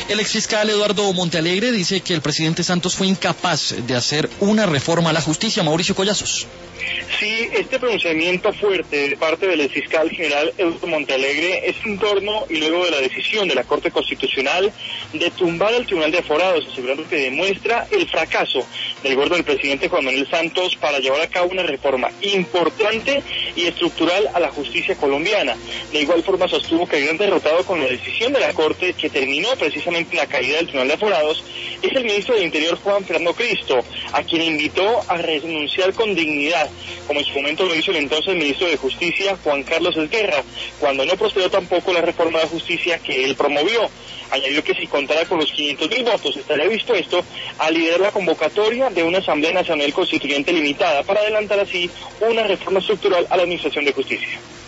El exfiscal Eduardo Montealegre dice que el presidente Santos fue incapaz de hacer una reforma a la justicia. Mauricio Collazos. Sí, este pronunciamiento fuerte de parte del fiscal general Eduardo Montealegre es en torno y luego de la decisión de la Corte Constitucional de tumbar al Tribunal de Aforados, asegurando que demuestra el fracaso del gobierno del presidente Juan Manuel Santos para llevar a cabo una reforma importante y estructural a la justicia colombiana. De igual forma sostuvo que el gran derrotado con la decisión de la Corte, que terminó precisamente en la caída del Tribunal de Aforados, es el ministro del Interior Juan Fernando Cristo, a quien invitó a renunciar con dignidad, como en su momento lo hizo el entonces ministro de Justicia, Juan Carlos Esguerra, cuando no prosperó tampoco la reforma de justicia que él promovió. Añadió que si contara con los 500.000 votos estaría dispuesto a liderar la convocatoria de una Asamblea Nacional Constituyente limitada para adelantar así una reforma estructural a la Administración de Justicia.